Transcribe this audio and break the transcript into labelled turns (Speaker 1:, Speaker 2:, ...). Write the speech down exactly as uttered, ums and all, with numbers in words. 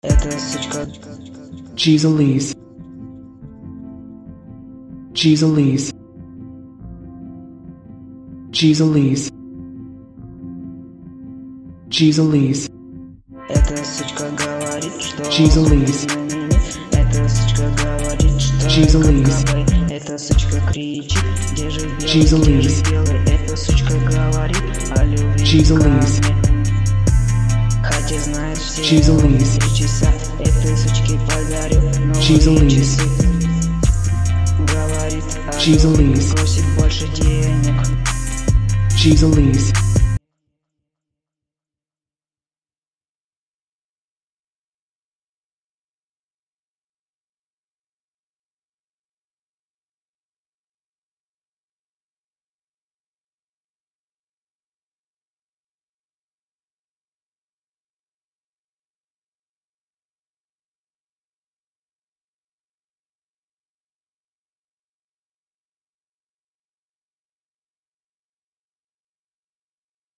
Speaker 1: Эта сучка
Speaker 2: Jeez-Elise. Jeez-Elise. Jeez-Elise. Jeez-Elise.
Speaker 1: Эта сучка говорит, что
Speaker 2: Jeez-Elise.
Speaker 1: Эта сучка говорит, что
Speaker 2: Jeez-Elise.
Speaker 1: Эта сучка кричит, где же белый, где
Speaker 2: Jeez-Elise.
Speaker 1: же белый. Эта сучка говорит о любви
Speaker 2: Jeez-Elise.
Speaker 1: ко мне. Хотя знает все
Speaker 2: Jeez-Elise.
Speaker 1: мои часа. Этой сучке подарю новые
Speaker 2: Jeez-Elise.
Speaker 1: часы. Говорит о
Speaker 2: Jeez-Elise.
Speaker 1: любви, просит больше денег.
Speaker 2: Jeez-Elise.